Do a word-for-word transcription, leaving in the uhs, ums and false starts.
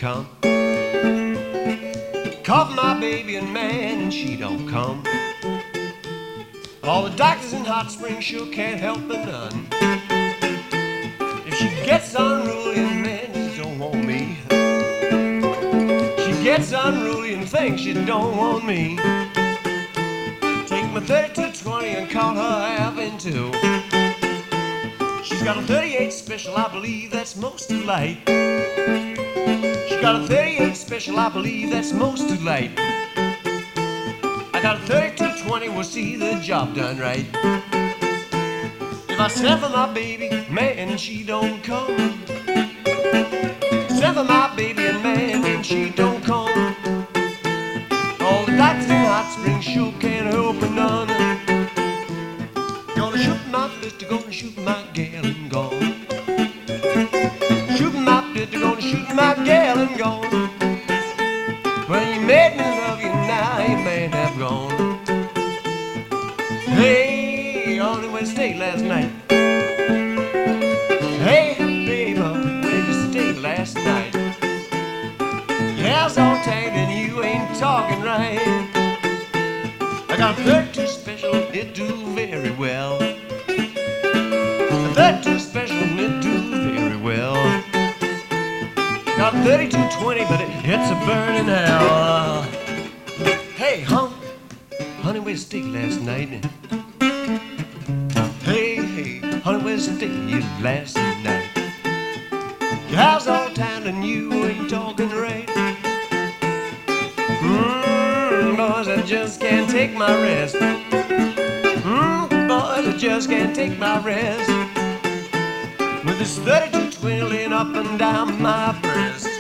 come. Call for my baby and man, and she don't come. All the doctors in Hot Springs sure can't help but none. If she gets unruly and man, she don't want me. She gets unruly and thinks she don't want me. Take my thirty-two twenty and call her half in two. She's got a thirty-eight special, I believe that's most too light. She's got a thirty-eight special, I believe that's most too light. I got a thirty-two twenty, we'll see the job done right. If I send for my baby, man, and she don't come. Send for my baby and man, and she don't come. All the doctors in Hot Springs sure can't help but none. Gonna shoot my fist, gonna shoot my gal and gone. Shooting my fist, gonna shoot my gal and gone. Well, you made me love you, now you may have gone. Hey, on the West State last night. Hey, baby, where'd you stay last night? Your hair's all tagged and you ain't talking right. I got a thirty-two special, it do very well. A thirty-two special, it do very well. Got a thirty-two twenty, but it hits a burning hell. Hey, hon, honey, where'd you stay last night? Hey, hey, honey, where'd you stay last night? Your house all timed and you ain't talking right. Mmm, boys, I just can't take my rest. Mmm, boys, I just can't take my rest. With this thirty-two twenty laying up and down my breast.